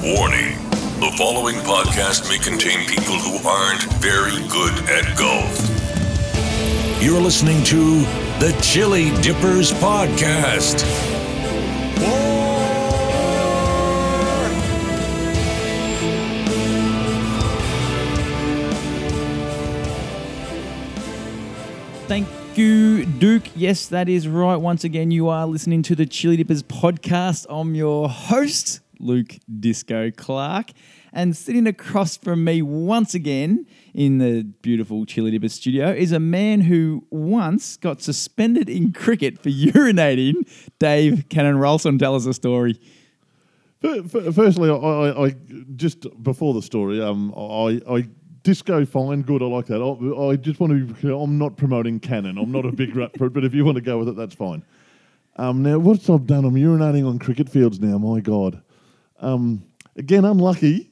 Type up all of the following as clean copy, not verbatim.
Warning. The following podcast may contain people who aren't very good at golf. You're listening to the Chili Dippers Podcast. Thank you, Duke. Yes, that is right. Once again, you are listening to the Chili Dippers Podcast. I'm your host, Luke Disco Clark. And sitting across from me once again in the beautiful Chili Dippers studio is a man who once got suspended in cricket for urinating. Dave Cannon-Rolson, tell us a story. Firstly, I just before the story, I disco fine, good. I like that. I just want to be clear, I'm not promoting Canon. I'm not a big rat for it, but if you want to go with it, that's fine. Now, what's I've done? I'm urinating on cricket fields now. My God. Again, unlucky.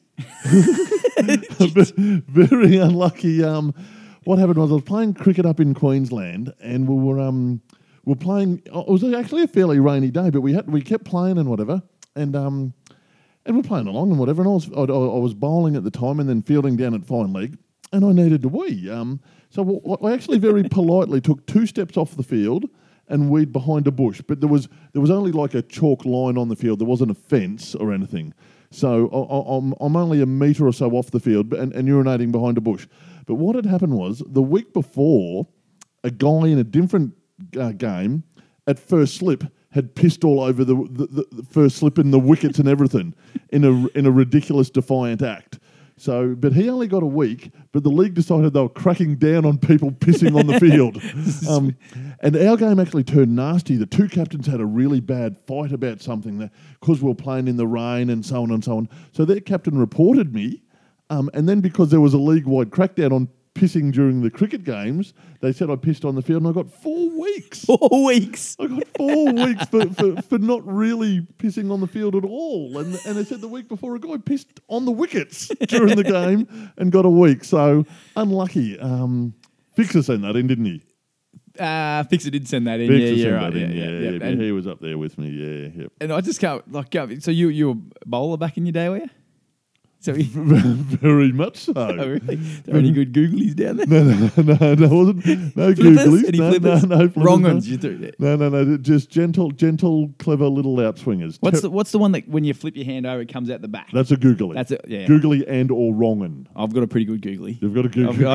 Very unlucky. What happened was I was playing cricket up in Queensland, and we were playing. It was actually a fairly rainy day, but we kept playing and whatever, and we're playing along and whatever. And I was bowling at the time, and then fielding down at fine leg, and I needed to wee. So I actually very politely took 2 steps off the field and weed behind a bush, but there was only like a chalk line on the field. There wasn't a fence or anything. So I'm only a metre or so off the field and urinating behind a bush. But what had happened was the week before, a guy in a different game at first slip had pissed all over the first slip in the wickets and everything in a ridiculous defiant act. So, but he only got a week, but the league decided they were cracking down on people pissing on the field. And our game actually turned nasty. The 2 captains had a really bad fight about something because we were playing in the rain and so on and so on. So their captain reported me, and then because there was a league-wide crackdown on pissing during the cricket games, they said I pissed on the field, and I got 4 weeks. 4 weeks. I got 4 weeks for not really pissing on the field at all. And they said the week before a guy pissed on the wickets during the game and got a week. So unlucky. Fixer sent that in, didn't he? Fixer did send that in. Yeah, he was up there with me. Yeah. And I just can't so you were a bowler back in your day, were you? So very much so. Oh, really? There are any good googlies down there? No, wasn't. No flippers? googlies. Any No flippers? flippers. Wrong ones you threw there. No. Just gentle, clever little outswingers. What's the one that when you flip your hand over, it comes out the back? That's a googly. That's it. Yeah. Googly and or wrong'un. I've got a pretty good googly. You've got a googly.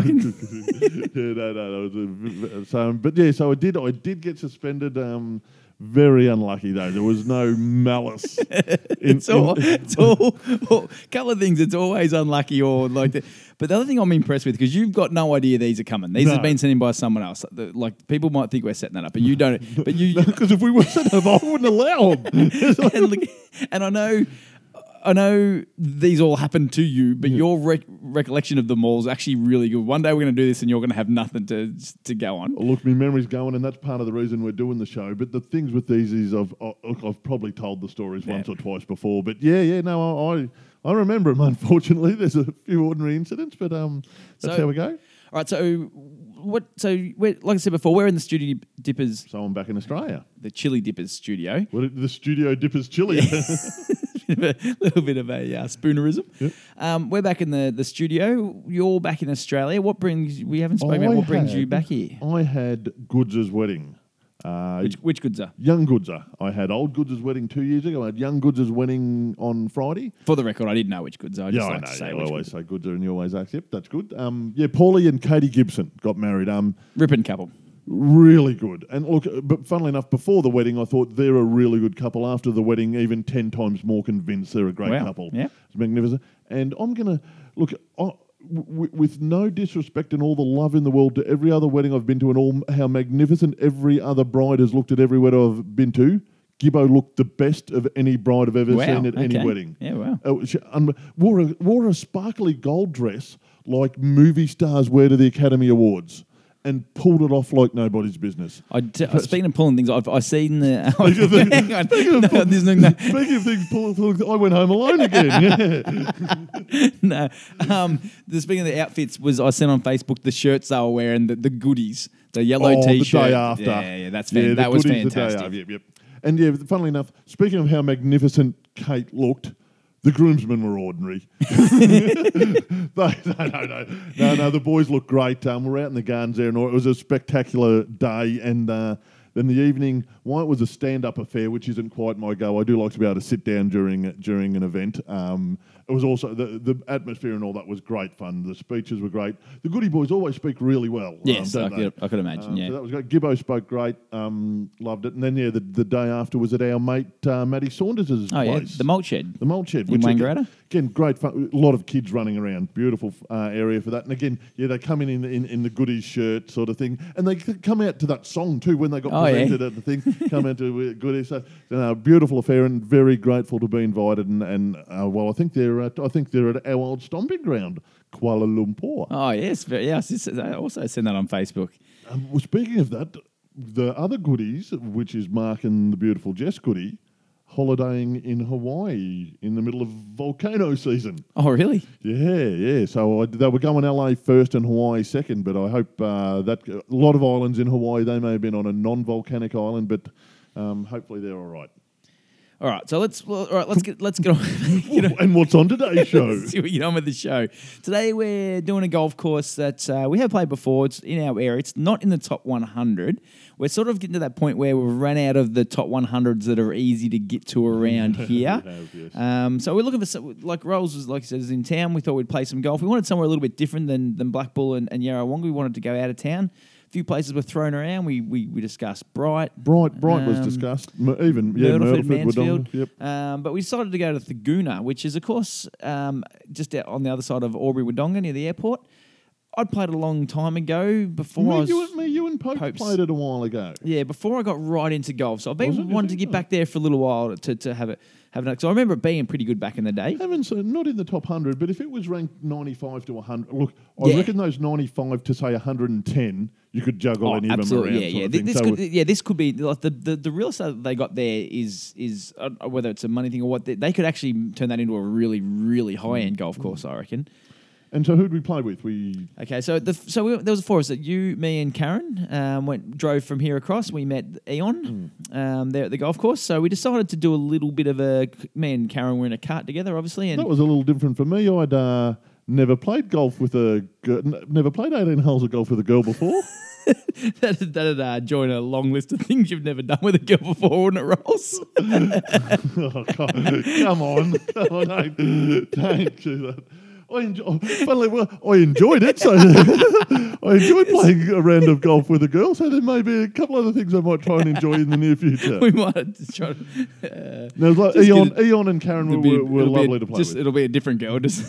No. So I did get suspended. Very unlucky though. There was no malice. It's all a couple of things. It's always unlucky or like that. But the other thing I'm impressed with, because you've got no idea these are coming. These have been sent in by someone else. Like people might think we're setting that up, but you don't. But you because if we were setting them up, I wouldn't allow them. and I know these all happened to you, but your recollection of them all is actually really good. One day we're going to do this and you're going to have nothing to go on. Well, look, my memory's going, and that's part of the reason we're doing the show. But the things with these is I've probably told the stories once or twice before. But I remember them, unfortunately. There's a few ordinary incidents, but that's how we go. All right, so like I said before, we're in the Studio Dippers. So I'm back in Australia. The Chili Dippers studio. The Studio Dippers Chili. A little bit of a spoonerism. Yep. We're back in the studio. You're back in Australia. What brings you back here? I had Goods' wedding. Which Goodser? Young Goodser. I had old Goods' wedding 2 years ago. I had young Goods' wedding on Friday. For the record, I didn't know which Goodser. I just like to say I which always say Goodser and you always ask. Yep, that's good. Paulie and Katie Gibson got married. Ripping couple. Really good. And look, but funnily enough, before the wedding, I thought they're a really good couple. After the wedding, even 10 times more convinced they're a great couple. Yeah. It's magnificent. And I'm going to, look, with no disrespect and all the love in the world to every other wedding I've been to and all how magnificent every other bride has looked at every wedding I've been to, Gibbo looked the best of any bride I've ever seen at any wedding. Yeah, wow. She wore a sparkly gold dress like movie stars wear to the Academy Awards. And pulled it off like nobody's business. Speaking of pulling things, I've seen the. Speaking of things pulling, I went home alone again. No, speaking of the outfits, I sent on Facebook the shirts they were wearing, the goodies, the yellow T-shirt. The day after. Yeah, that was fantastic. Yep. And funnily enough, speaking of how magnificent Kate looked, The groomsmen were ordinary. No. The boys looked great. We're out in the gardens there, and it was a spectacular day. And then the evening, while it was a stand-up affair, which isn't quite my go, I do like to be able to sit down during an event. It was also the atmosphere and all that was great fun. The speeches were great. The Goody boys always speak really well. Yes, I could imagine. So that was great. Gibbo spoke great. Loved it. And then the day after was at our mate Matty Saunders' place. The Malt Shed. The Malt Shed. In Wangaratta. Again, great fun. A lot of kids running around. Beautiful area for that. And again, they come in the Goodies shirt sort of thing, and they come out to that song too when they got presented at the thing. Come out to Goodies. So beautiful affair, and very grateful to be invited. And I think they're at our old stomping ground, Kuala Lumpur. Oh yes, I also seen that on Facebook. Well, speaking of that, the other Goodies, which is Mark and the beautiful Jess Goody, holidaying in Hawaii in the middle of volcano season. Oh, really? Yeah. So they were going LA first and Hawaii second, but I hope that a lot of islands in Hawaii, they may have been on a non-volcanic island, but hopefully they're all right. All right, so let's get on. And what's on today's show? Let's see what you're on with the show. Today we're doing a golf course that we have played before. It's in our area. It's not in the top 100. We're sort of getting to that point where we've run out of the top 100s that are easy to get to around here. Yes. So we're looking for, like Rolls was, like I said, is in town. We thought we'd play some golf. We wanted somewhere a little bit different than Black Bull and Yarrawonga. We wanted to go out of town. Few places were thrown around. We discussed Bright. Bright was discussed. Even Myrtleford, Mansfield. Yep. But we decided to go to Thaguna, which is, of course, just out on the other side of Albury-Wodonga near the airport. I'd played it a long time ago before you and Popes played it a while ago. Yeah, before I got right into golf. So I've been wanting to get back there for a little while to have it. So I remember it being pretty good back in the day. Not in the top 100, but if it was ranked 95 to 100, look, I reckon those 95 to say 110, you could juggle any of them around. This could be like the real estate that they got there is whether it's a money thing or what, they could actually turn that into a really, really high end golf course, I reckon. And so who'd we play with? There was four of us. You, me, and Karen drove from here across. We met Eon there at the golf course. So we decided to do a little bit of me and Karen were in a cart together, obviously. And that was a little different for me. I'd never played golf with never played 18 holes of golf with a girl before. That'd join a long list of things you've never done with a girl before, wouldn't it, Rolls? Oh, God. Come on. Don't do that. I enjoyed it. So I enjoyed playing a round of golf with a girl. So there may be a couple other things I might try and enjoy in the near future. We might try to. Eon and Karen were lovely to play with. It'll be a different girl. That's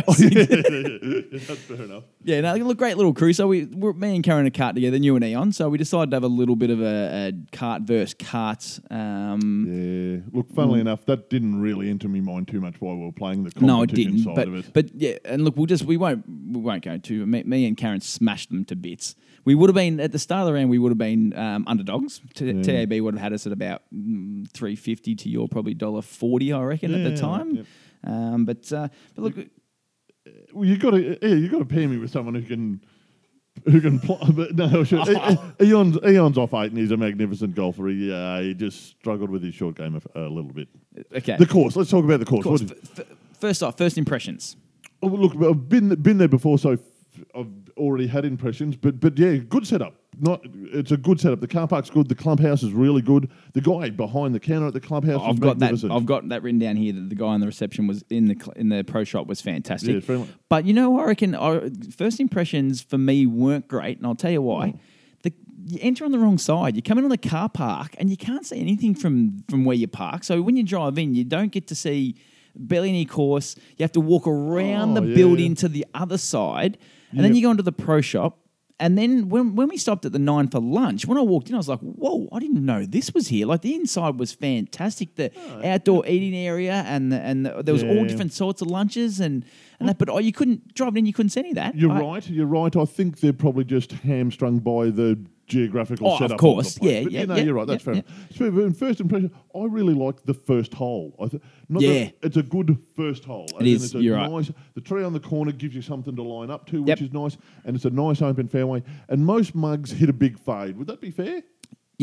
fair enough. Yeah, no, look, great little crew. So me and Karen in a cart together, you and Eon. So we decided to have a little bit of a cart versus cart. Look, funnily enough, that didn't really enter my mind too much while we were playing the competition side of it. But yeah, and look, we won't go to. Me and Karen smashed them to bits. We would have been at the start of the round. We would have been underdogs. TAB would have had us at about $3.50 to your probably $1.40, I reckon, at the time. Yeah. But look, well, you got to pair me with someone who can play. But no, sure. Eon's off 8 and he's a magnificent golfer. He just struggled with his short game a little bit. Okay. The course. Let's talk about the course. First impressions. Oh, look, I've been there before, so I've already had impressions. But yeah, good setup. It's a good setup. The car park's good. The clubhouse is really good. The guy behind the counter at the clubhouse is magnificent. I've got that written down here that the guy in the reception was in the pro shop was fantastic. Yeah, friendly. But I reckon first impressions for me weren't great, and I'll tell you why. You enter on the wrong side. You come in on the car park, and you can't see anything from where you park. So when you drive in, you don't get to see barely any course. You have to walk around the building to the other side, and then you go into the pro shop. And then when we stopped at the 9 for lunch, when I walked in, I was like, whoa, I didn't know this was here. Like, the inside was fantastic. The outdoor eating area and there was all different sorts of lunches and that. But you couldn't drive in, you couldn't see any of that. You're right. I think they're probably just hamstrung by the geographical setup. Of course. Of the place. You're right. That's fair enough. So, in first impression, I really liked the first hole. It's a good first hole. It is. You're right. The tree on the corner gives you something to line up to, which is nice, and it's a nice open fairway. And most mugs hit a big fade. Would that be fair? Yeah.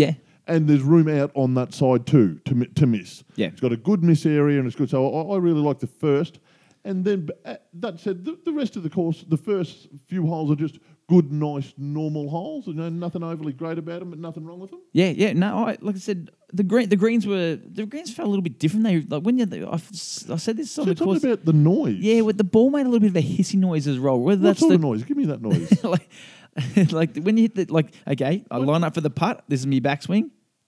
And there's room out on that side too to miss. Yeah. It's got a good miss area and it's good. So I really like the first. And then that said, the rest of the course, the first few holes are just good, nice, normal holes. You know, nothing overly great about them, but nothing wrong with them. Yeah. No, like I said, the greens felt a little bit different. They like when I said this on the course something about the noise. Yeah, with the ball made a little bit of a hissy noise as well. Whether What that's sort of noise? Give me that noise. like when you hit the okay, I line up for the putt. This is me backswing.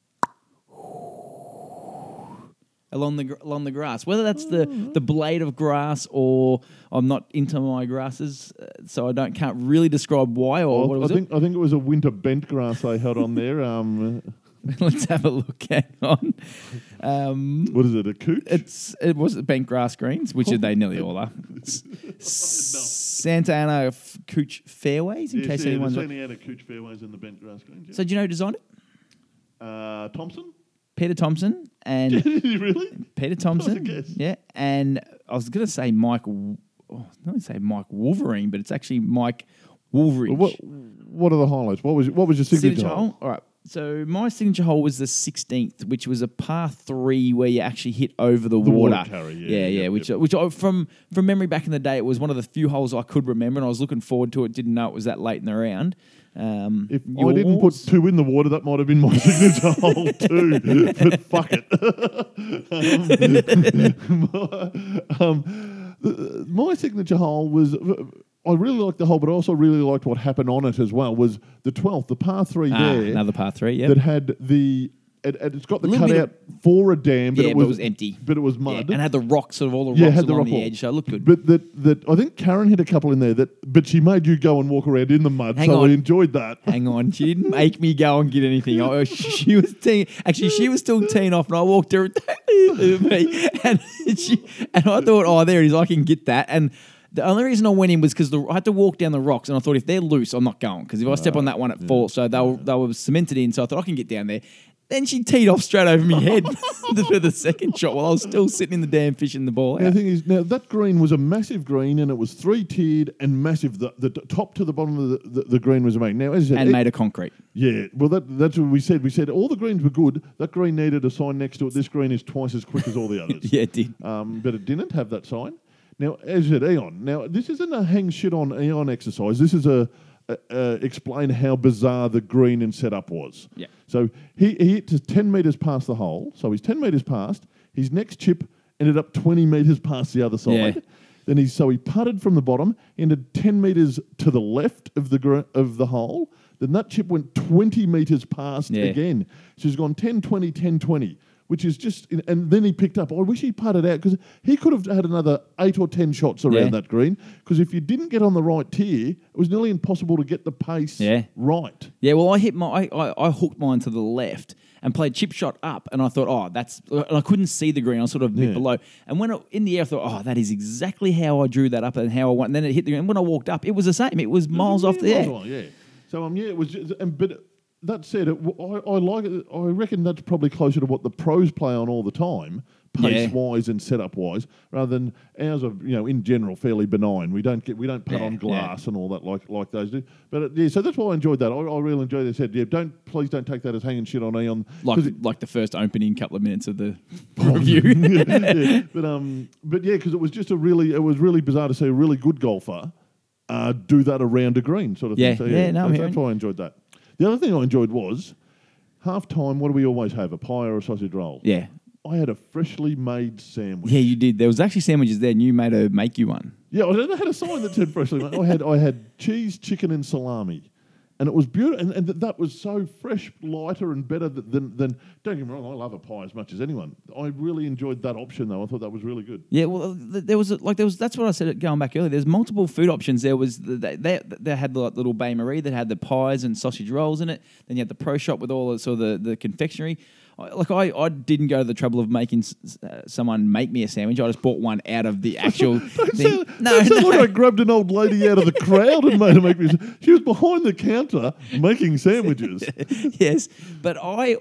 Along the grass, whether that's the blade of grass or I'm not into my grasses, so I can't really describe why or what was it. I think it was a winter bent grass they had on there. Let's have a look. Hang on. What is it? A cooch? It was bent grass greens, which they nearly all are. Santa Ana Cooch fairways, in case anyone's. Santa Ana Cooch fairways and the bent grass greens. Yeah. So do you know who designed it? Thompson. Peter Thompson and Really? Peter Thompson, guess. yeah, and I was going to say Mike. Not to say Mike Wolverine, but it's actually Mike Woolridge. What are the highlights? What was your signature hole? All right, so my signature hole was the 16th, which was a par 3 where you actually hit over the water. Water carry, yeah. Which I, from memory back in the day, it was one of the few holes I could remember, and I was looking forward to it. Didn't know it was that late in the round. If I didn't put 2 in the water, that might have been my signature hole too. But fuck it. My signature hole was. I really liked the hole, but I also really liked what happened on it as well. Was the 12th, the par 3 there? Another par 3, yeah. That had the. It's got the cutout for a dam, but, it was empty. But it was mud. Yeah, and had the rocks, sort of all the rocks along the edge, so it looked good. But that I think Karen hit a couple in there, but she made you go and walk around in the mud, so I enjoyed that. Hang on, she didn't make me go and get anything. She was she was still teeing off, and I walked her me, and I thought, there it is, I can get that. And the only reason I went in was because I had to walk down the rocks, and I thought if they're loose, I'm not going, because if I step on that one, it falls. So they were cemented in, so I thought I can get down there. Then she teed off straight over my head for the second shot while I was still sitting in the damn fishing the ball out. The thing is, now that green was a massive green and it was 3-tiered and massive. The top to the bottom of the green was amazing. Now, as I said, made of concrete. Yeah, well, that's what we said. We said all the greens were good. That green needed a sign next to it. This green is twice as quick as all the others. Yeah, it did. But it didn't have that sign. Now, as I said, Eon. Now, this isn't a hang shit on Eon exercise. This is explain how bizarre the green and setup was. Yeah. So he hit to 10 metres past the hole. So he's 10 metres past. His next chip ended up 20 metres past the other side. Yeah. Then he putted from the bottom, ended 10 metres to the left of the hole. Then that chip went 20 metres past again. So he's gone 10, 20, 10, 20. Which is just, and then he picked up. I wish he putted out because he could have had another 8 or 10 shots around that green. Because if you didn't get on the right tier, it was nearly impossible to get the pace right. Yeah, well, I hooked mine to the left and played chip shot up, and I thought, and I couldn't see the green. I was sort of a bit below, and when in the air, I thought, that is exactly how I drew that up and how I went. And then it hit the green. And when I walked up, it was the same. It was miles off the air. Yeah. So it was, but. That said, I like it. I reckon that's probably closer to what the pros play on all the time, pace-wise and setup-wise, rather than ours are, in general, fairly benign. We don't putt on glass and all that like those do. But so that's why I enjoyed that. I really enjoyed that. Said, please don't take that as hanging shit on Eon. Like the first opening couple of minutes of the review. But because it was just it was really bizarre to see a really good golfer do that around a green sort of thing. So, that's why I enjoyed that. The other thing I enjoyed was, half-time, what do we always have, a pie or a sausage roll? Yeah. I had a freshly made sandwich. Yeah, you did. There was actually sandwiches there, and you made her make you one. Yeah, I had a sign that said freshly made. I had cheese, chicken, and salami. And it was beautiful, and that was so fresh, lighter, and better than. Don't get me wrong, I love a pie as much as anyone. I really enjoyed that option, though. I thought that was really good. Yeah, well, there was. That's what I said going back earlier. There's multiple food options. There was they had the little Bain Marie that had the pies and sausage rolls in it. Then you had the Pro Shop with all the confectionery. I didn't go to the trouble of making someone make me a sandwich. I just bought one out of the actual thing. Like I grabbed an old lady out of the crowd and made her make me. She was behind the counter making sandwiches. Yes, but I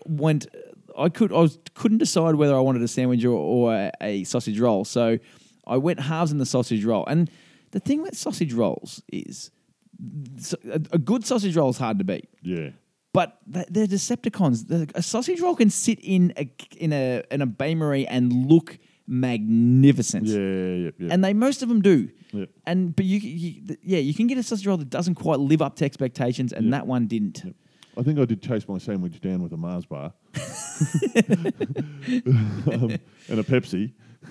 couldn't decide whether I wanted a sandwich or a sausage roll. So I went halves in the sausage roll. And the thing with sausage rolls is a good sausage roll is hard to beat. Yeah. But they're Decepticons. A sausage roll can sit in a bain-marie and look magnificent. Yeah. And most of them do. Yeah. But you can get a sausage roll that doesn't quite live up to expectations, and that one didn't. Yeah. I think I did chase my sandwich down with a Mars bar and a Pepsi.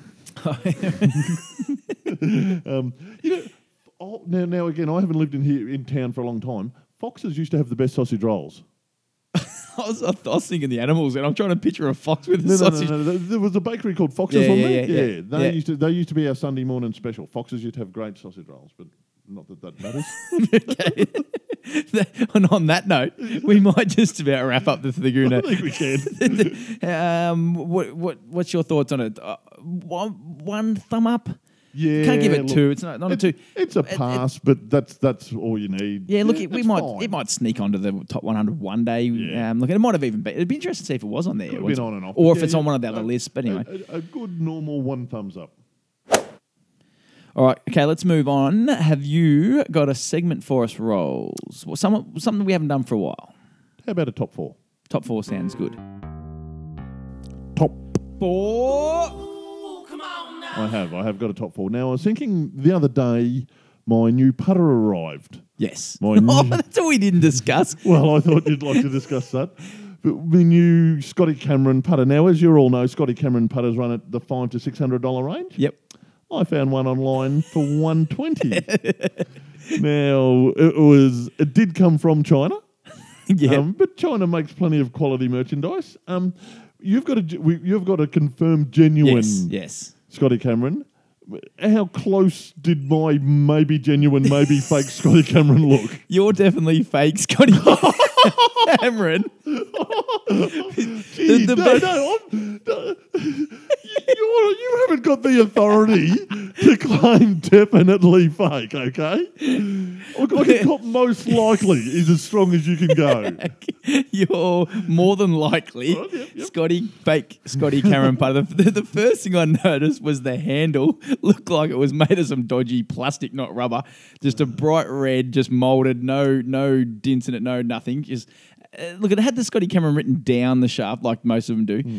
Now again, I haven't lived in town for a long time. Foxes used to have the best sausage rolls. I was thinking the animals, and I'm trying to picture a fox with a sausage. No. There was a bakery called Foxes on there. Yeah. They used to be our Sunday morning special. Foxes used to have great sausage rolls, but not that matters. Okay. And on that note, we might just about wrap up the Thaguna. I think we can. What's your thoughts on it? One thumb up. Yeah, Can't give it two. It's not a two. It's a pass, but that's all you need. Yeah, look, it fine. might sneak onto the top 100 one day. Yeah. Look, it might have even been. It'd be interesting to see if it was on there. Could have been on and off. Or if it's on one of the other lists. But anyway, a good normal one thumbs up. All right, okay, let's move on. Have you got a segment for us, Rolls? Well, something we haven't done for a while. How about a top four? Top four sounds good. Top four. I have got a top four. Now, I was thinking the other day, my new putter arrived. Yes. That's all we didn't discuss. Well, I thought you'd like to discuss that. But my new Scotty Cameron putter. Now, as you all know, Scotty Cameron putters run at the $500 to $600 range. Yep. I found one online for $120. Now, it did come from China. Yeah. But China makes plenty of quality merchandise. You've got a confirmed genuine Yes. Scotty Cameron. How close did my maybe genuine, maybe fake Scotty Cameron look? You're definitely fake, Scotty Cameron. You haven't got the authority to claim definitely fake, okay? I got most likely is as strong as you can go. You're more than likely fake Scotty Cameron putter. The first thing I noticed was the handle looked like it was made of some dodgy plastic, not rubber. Just a bright red, just moulded, no dints in it, no nothing. Just look, it had the Scotty Cameron written down the shaft like most of them do.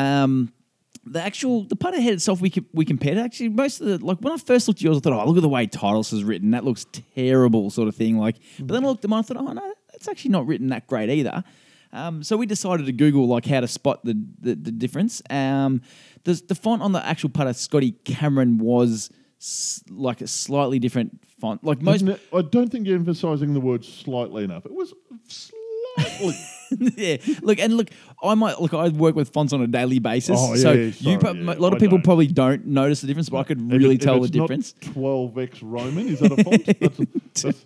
The putter head itself, we compared. Actually, most of when I first looked at yours, I thought, look at the way Titleist is written. That looks terrible, sort of thing. But then I looked at mine, I thought, no, that's actually not written that great either. So we decided to Google how to spot the difference. The font on the actual putter, Scotty Cameron, was like a slightly different font. Like most, I don't think you're emphasising the word slightly enough. It was slightly. Yeah, I work with fonts on a daily basis, a lot of people probably don't notice the difference, but I could really tell the difference. 12x Roman, is that a font?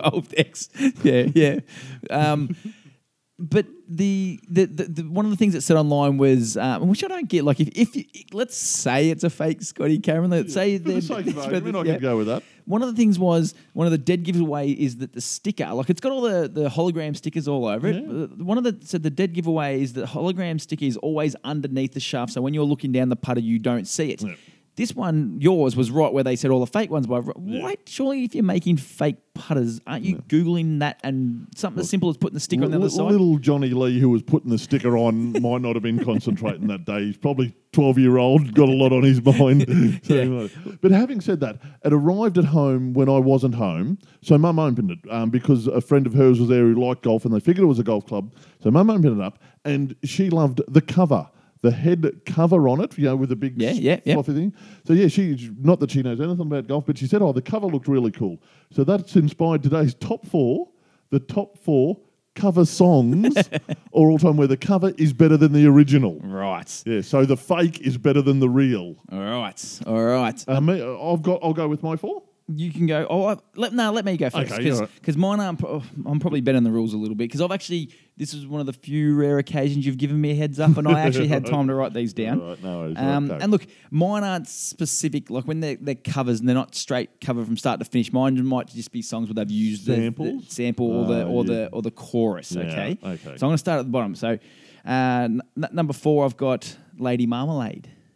12x, yeah. But the one of the things that said online was, which I don't get, if you, let's say it's a fake Scotty Cameron, let's say for the sake of argument, I could go with that. One of the things was, one of the dead giveaway is that the sticker, it's got all the hologram stickers all over it. One of the dead giveaway is that hologram sticker is always underneath the shaft, so when you're looking down the putter, you don't see it. Yeah. This one, yours, was right where they said all the fake ones were. Wait, surely if you're making fake putters, aren't you Googling that and something as simple as putting the sticker on the other side? Little Johnny Lee, who was putting the sticker on, might not have been concentrating that day. He's probably 12-year-old, got a lot on his mind. But having said that, it arrived at home when I wasn't home. So Mum opened it because a friend of hers was there who liked golf and they figured it was a golf club. So Mum opened it up and she loved the cover. The head cover on it, with the big fluffy thing. So, she, not that she knows anything about golf, but she said, the cover looked really cool. So that's inspired today's top four, the top four cover songs or all time where the cover is better than the original. Right. Yeah, so the fake is better than the real. All right. I'll go with my four. You can go. Let me go first because mine aren't. I'm probably bending the rules a little bit because this is one of the few rare occasions you've given me a heads up, and I actually had time to write these down. Right, no worries, and look, mine aren't specific. Like when they're covers and they're not straight cover from start to finish. Mine might just be songs where they've used the sample or the chorus. Yeah, okay. So I'm going to start at the bottom. So number 4, I've got Lady Marmalade.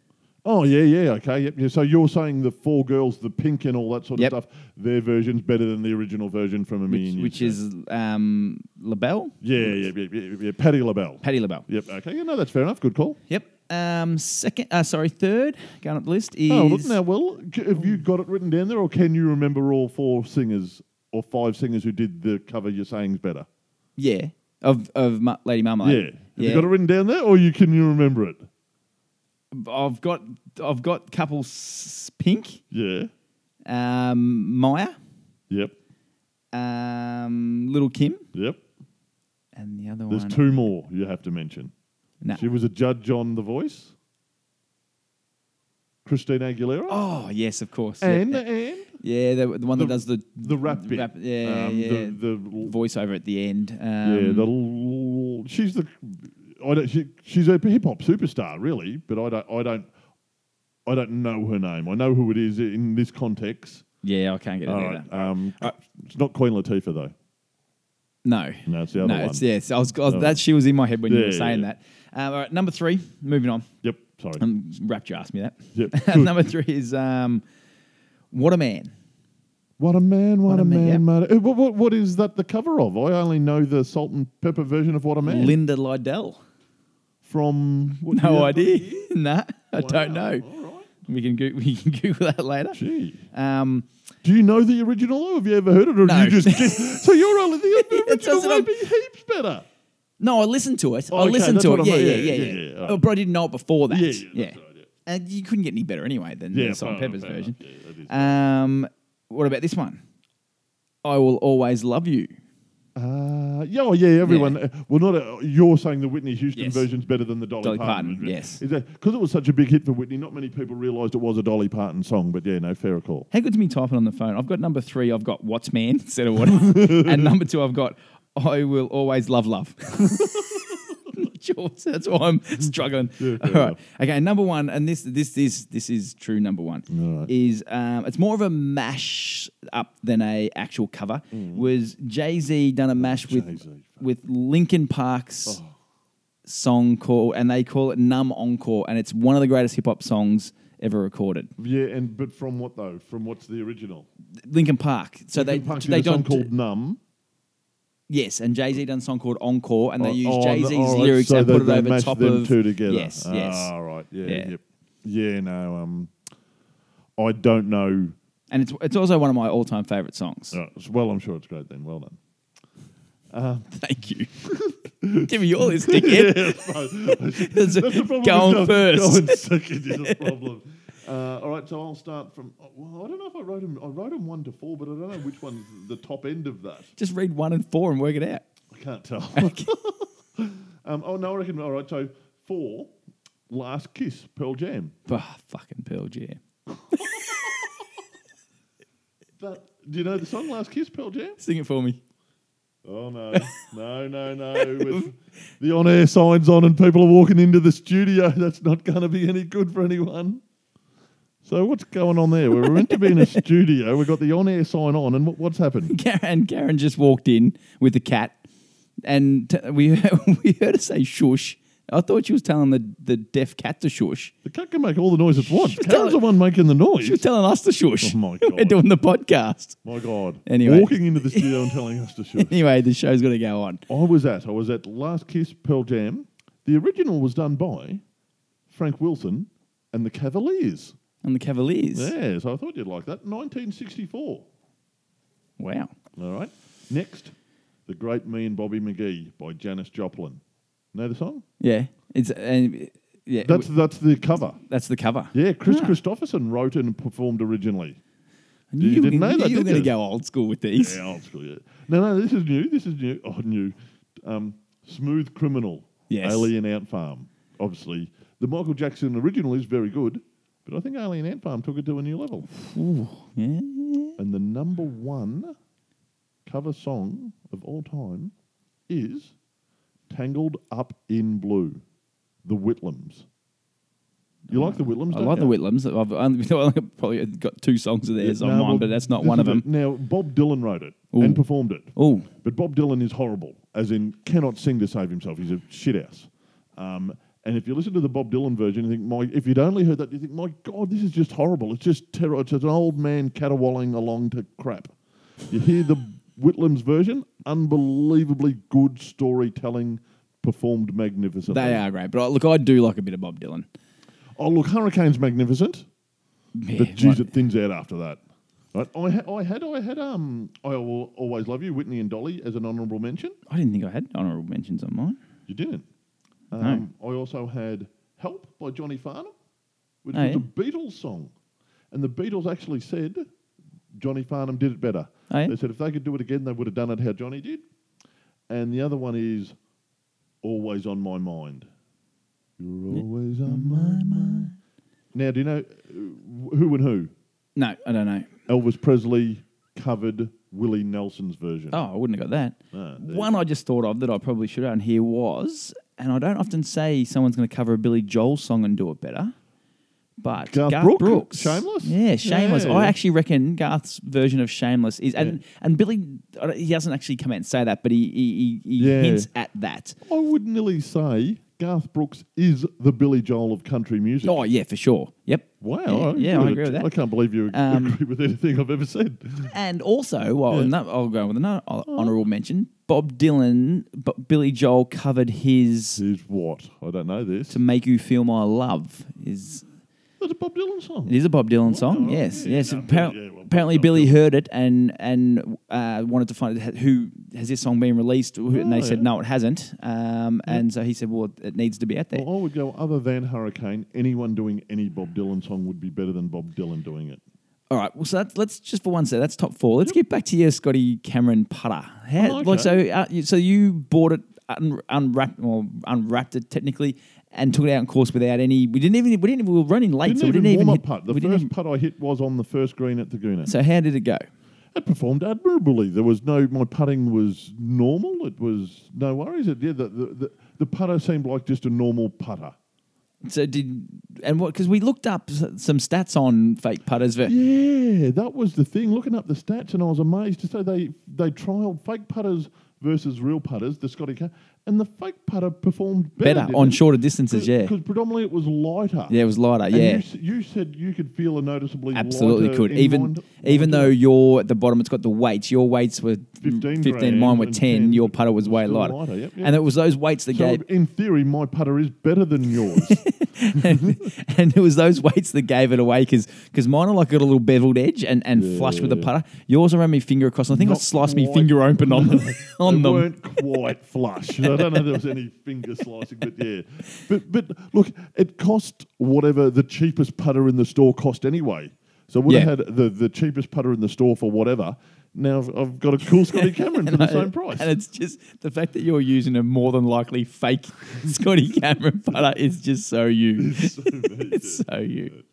Oh, yeah, okay. Yep. Yeah, so you're saying the four girls, the Pink and all that sort Yep. of stuff, their version's better than the original version from a million years which ago. is LaBelle? Yeah. Patti LaBelle. Patti LaBelle. Yep, okay. Yeah, no, that's fair enough. Good call. Yep. Third, going up the list is... Oh, look now, Will, have you got it written down there, or can you remember all four singers or five singers who did the cover you're saying's better? Yeah, of Lady Marmalade. Yeah. Have you got it written down there, or can you remember it? I've got couple Pink, Yeah. Maya, Yep. Little Kim, Yep. and the other There's one. two more you have to mention. No. She was a judge on The Voice. Christina Aguilera. Oh yes, of course. And yeah, the one that does the rap bit. yeah. The voiceover at the end. she's she's a hip hop superstar, really, but I don't know her name. I know who it is in this context. Yeah, I can't get it All either. right. It's not Queen Latifah though. No, No, it's the other one. I was that she was in my head when you Yeah, were saying yeah. that. All right, number 3. Moving on. Yep. Sorry. Wrapped you asked me that. Yep. Good. Number 3 is What a Man. What a man! What a man! Yep. Man. What is that the cover of? I only know the Salt and Pepper version of What a Man. Linda Lydell. From what No year? idea. Nah, I don't Wow. know. All right. We can Google that later. Gee. Do you know the original? Or have you ever heard it? Or No. you just so you're only the original doesn't- might be heaps better. No, I listened to it. I Okay, listened that's to what it. I meant. Yeah. All right. But I didn't know it before that. Yeah, Yeah. that's right, yeah. And you couldn't get any better anyway than the Salt and fair Pepper's enough, version. fair enough. Yeah, that is What about this one? I Will Always Love You. everyone. You're saying the Whitney Houston Yes. version's better than the Dolly Dolly Parton Parton, version. yes. Is that because it was such a big hit for Whitney? Not many people realised it was a Dolly Parton song, but yeah, no, fair call. How good's me typing on the phone? I've got number 3, I've got What's Man instead of what. And number 2, I've got I Will Always Love Love. Sure, so that's why I'm struggling. Yeah, All fair right. enough. Okay, number 1, and this is true number 1. All right. Is it's more of a mash up than a actual cover. Was Jay-Z done a mash with Linkin Park's song called, and they call it Numb Encore, and it's one of the greatest hip hop songs ever recorded. Yeah, but from what though? From what's the original? Linkin Park. So Linkin Park did they a song don't called Numb. Yes, and Jay-Z done a song called Encore, and they use all Jay-Z's right, lyrics so and they put it over mashed top them of two together. Yes. All right. Yeah. Yeah. Yep. Yeah. No. I don't know. And it's also one of my all-time favorite songs. Well, I'm sure it's great then. Well done. Thank you. Give me your list, dickhead. That's the problem. Going with first. Going second is a problem. All right, so I'll start from. Well, I don't know if I wrote them. I wrote them 1 to 4, but I don't know which one's the top end of that. Just read 1 and 4 and work it out. I can't tell. I reckon. All right, so 4, Last Kiss, Pearl Jam. Fucking Pearl Jam. Do you know the song Last Kiss, Pearl Jam? Sing it for me. Oh, no. No. With the on-air signs on and people are walking into the studio, that's not going to be any good for anyone. So what's going on there? We're meant to be in a studio. We've got the on-air sign on, and what's happened? Karen just walked in with the cat, and we heard her say shush. I thought she was telling the deaf cat to shush. The cat can make all the noise it wants. She was Karen's the one making the noise. She was telling us to shush. Oh, my We're God. doing the podcast. My God. Anyway. Walking into the studio and telling us to shush. Anyway, the show's got to go on. I was at Last Kiss, Pearl Jam. The original was done by Frank Wilson and the Cavaliers. And the Cavaliers. Yeah, so I thought you'd like that. 1964. Wow. All right. Next, The Great Me and Bobby McGee by Janis Joplin. Know the song? Yeah. That's the cover. that's the cover. Yeah, Chris Christopherson wrote and performed originally. I knew you didn't know that, you were did going to you? go old school with these. Yeah, old school, yeah. No, this is new. Oh, new. Smooth Criminal. Yes. Alien Ant Farm. Obviously, the Michael Jackson original is very good, but I think Alien Ant Farm took it to a new level. Ooh, yeah. And the number 1 cover song of all time is Tangled Up in Blue, the Whitlams. You like the Whitlams? I don't like the you? Whitlams. I've probably got 2 songs of theirs on No, mine, well, but that's not this one is of them. it. Now, Bob Dylan wrote it Ooh. and performed it. Oh, But Bob Dylan is horrible, as in cannot sing to save himself. He's a shithouse. And if you listen to the Bob Dylan version, you think, if you'd only heard that, you think, my God, this is just horrible. It's just terror. It's an old man caterwauling along to crap. You hear the Whitlam's version, unbelievably good storytelling, performed magnificently. They are great. But look, I do like a bit of Bob Dylan. Oh, look, Hurricane's magnificent. Yeah, But geez, it thins out after that. Right? I Will Always Love You, Whitney and Dolly, as an honourable mention. I didn't think I had honourable mentions on mine. You didn't. No. I also had Help by Johnny Farnham, which Oh, was yeah? a Beatles song. And the Beatles actually said Johnny Farnham did it better. Oh, yeah? They said if they could do it again, they would have done it how Johnny did. And the other one is Always on My Mind. You're always on my mind. Now, do you know who and who? No, I don't know. Elvis Presley covered Willie Nelson's version. Oh, I wouldn't have got that. Ah, there One I just thought of that I probably should have on here was, and I don't often say someone's going to cover a Billy Joel song and do it better, but Garth Brooks. Shameless? Yeah, Shameless. Yeah. I actually reckon Garth's version of Shameless is, and Billy, he doesn't actually come out and say that, but he hints at that. I would nearly say Garth Brooks is the Billy Joel of country music. Oh, yeah, for sure. Yep. Wow. Yeah, I good. agree with that. I can't believe you agree with anything I've ever said. And also, I'll go with another honourable mention. Bob Dylan, Billy Joel covered his Is what? I don't know this. "To Make You Feel My Love." That's a Bob Dylan song. It is a Bob Dylan song. Wow. Yes, Yeah, yes. no, Apparently, Bob Billy Dylan. heard it and wanted to find out who has this song been released, and they said no, it hasn't. And so he said, well, it needs to be out there. Well, I would go, other than Hurricane, anyone doing any Bob Dylan song would be better than Bob Dylan doing it. All right. Well, so let's just for one second. That's top four. Let's get back to your Scotty Cameron putter. Okay. So you bought it, unwrapped it technically, and took it out in course without any. We were running late, so we didn't even warm up putt. The we didn't first putt I hit was on the first green at Taguna. So how did it go? It performed admirably. My putting was normal. It was no worries. The putter seemed like just a normal putter. So because we looked up some stats on fake putters. Yeah, that was the thing. Looking up the stats, and I was amazed to say they trialled fake putters versus real putters, the Scotty Cameron, and the fake putter performed better on shorter distances. Yeah, because predominantly it was lighter. Yeah, it was lighter. And yeah, you said you could feel a noticeably absolutely lighter could. Even though you're at the bottom, it's got the weights. Your weights were 15, mine were 10. Your putter was way lighter. Yep. And it was those weights that gave. In theory, my putter is better than yours. and it was those weights that gave it away because mine are like got a little beveled edge and flush with the putter. Yours around my finger across. I think I sliced my finger open on them. They weren't quite flush. I don't know if there was any finger slicing, but yeah. But look, it cost whatever the cheapest putter in the store cost anyway. So I would have had the cheapest putter in the store for whatever. Now I've got a cool Scotty Cameron for the same price. And it's just the fact that you're using a more than likely fake Scotty Cameron putter is just so you. It's so you.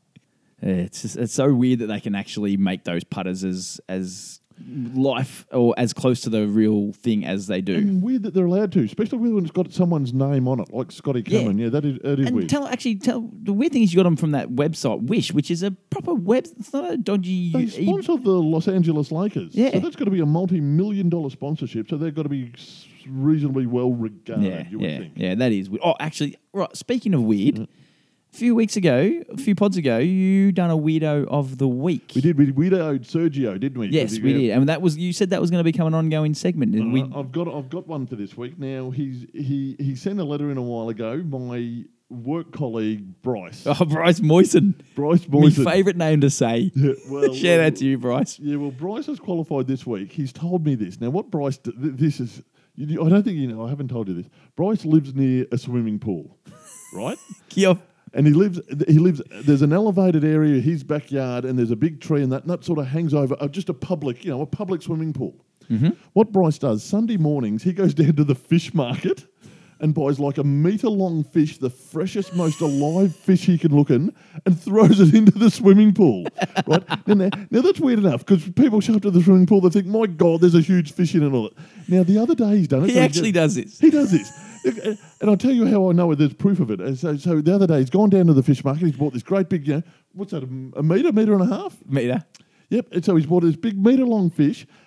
It's so weird that they can actually make those putters as life or as close to the real thing as they do. And weird that they're allowed to, especially when it's got someone's name on it, like Scotty Cameron. Yeah, that is and weird. The weird thing is you got them from that website Wish, which is a proper web. It's not a dodgy. They sponsor the Los Angeles Lakers. Yeah. So that's got to be a multi-million-dollar sponsorship. So they've got to be reasonably well regarded. You would think. Yeah, that is weird. Oh, actually, right. Speaking of weird. A few pods ago, you done a weirdo of the week. We did. We weirdoed Sergio, didn't we? Yes, we did. And you said that was going to become an ongoing segment. And I've got one for this week. Now he sent a letter in a while ago. My work colleague Bryce. Oh, Bryce Moyson. My favourite name to say. Yeah, well, shout out to you, Bryce. Yeah, well, Bryce has qualified this week. He's told me this. Now, what Bryce? This is. I don't think you know. I haven't told you this. Bryce lives near a swimming pool, right? And he lives, there's an elevated area, his backyard, and there's a big tree, and that sort of hangs over just a public swimming pool. Mm-hmm. What Bryce does, Sunday mornings, he goes down to the fish market and buys like a metre-long fish, the freshest, most alive fish he can look in, and throws it into the swimming pool. Right? Now that's weird enough, because people show up to the swimming pool, they think, my God, there's a huge fish in it and all that. Now, the other day he's done it. He actually does this. He does this. And I'll tell you how I know it. There's proof of it. So the other day, he's gone down to the fish market. He's bought this great big, what's that, a metre and a half? Metre. Yep. And so he's bought this big metre-long fish,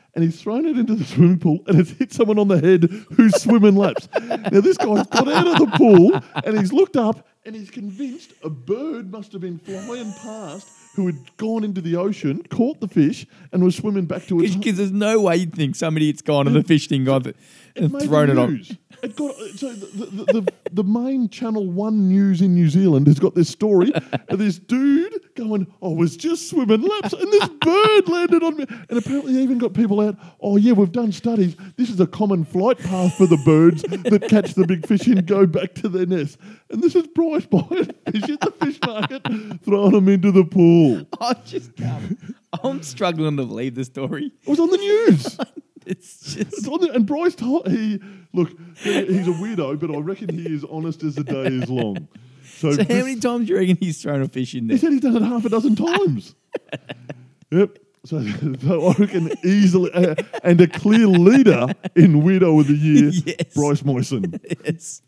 and he's thrown it into the swimming pool and it's hit someone on the head who's swimming laps. Now, this guy's got out of the pool and he's looked up and he's convinced a bird must have been flying past who had gone into the ocean, caught the fish, and was swimming back to its Because there's no way you'd think somebody had gone on the fish thing and thrown it on. It got, so the main Channel 1 news in New Zealand has got this story of this dude going, I was just swimming laps and this bird landed on me. And apparently they even got people out, oh yeah, we've done studies. This is a common flight path for the birds that catch the big fish and go back to their nest. And this is Bryce buying fish at the fish market, throwing them into the pool. I just can't. I'm struggling to believe the story. It was on the news. It's just... It's on the, and Bryce told he's a weirdo, but I reckon he is honest as the day is long. So how many times do you reckon he's thrown a fish in there? He said he's done it half a dozen times. Yep. So I reckon easily, and a clear leader in Weirdo of the Year, yes. Bryce Moyson. Yes.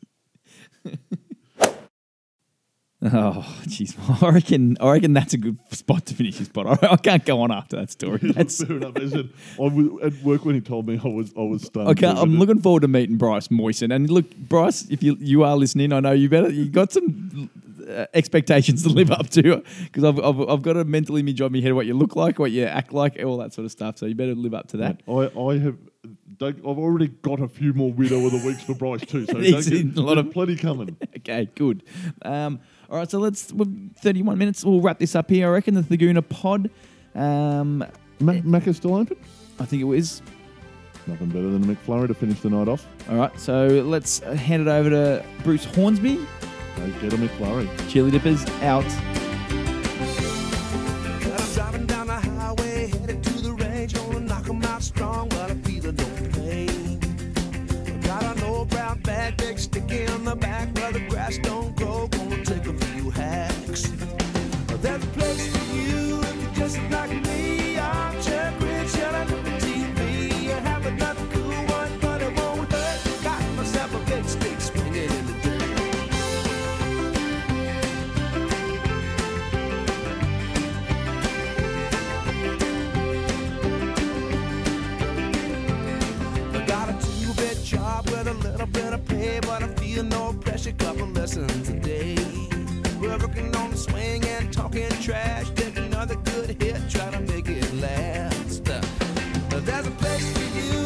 Oh, jeez. I reckon that's a good spot to finish this pod. I can't go on after that story. That's fair enough. I was at work when he told me I was stunned. Okay, I'm looking forward to meeting Bryce Moyson. And look, Bryce, if you are listening, I know you got some expectations to live up to, because I've got a mental image on my head of what you look like, what you act like, all that sort of stuff. So you better live up to that. I've already got a few more Weirdo of the Weeks for Bryce too. So plenty coming. Okay, good. All right, so with 31 minutes, we'll wrap this up here. I reckon the Thaguna pod. Macca's still open? I think it is. Nothing better than a McFlurry to finish the night off. All right, so let's hand it over to Bruce Hornsby. Go get a McFlurry. Chili Dippers out. I'm driving down the highway, headed to the range, gonna knock 'em out strong, but I'm feeling no pain. Got an old brown bag, big sticky on the back, where the grass don't grow, gonna take a few hacks. There's a place for you if you're just like me. I'm Chuck Rich, yelling at the TV. I have another cool one, but it won't hurt. Got myself a big stick swinging in the dirt. Job with a little bit of pay, but I feel no pressure, couple lessons a day. We're working on the swing and talking trash, take another good hit, try to make it last. There's a place for you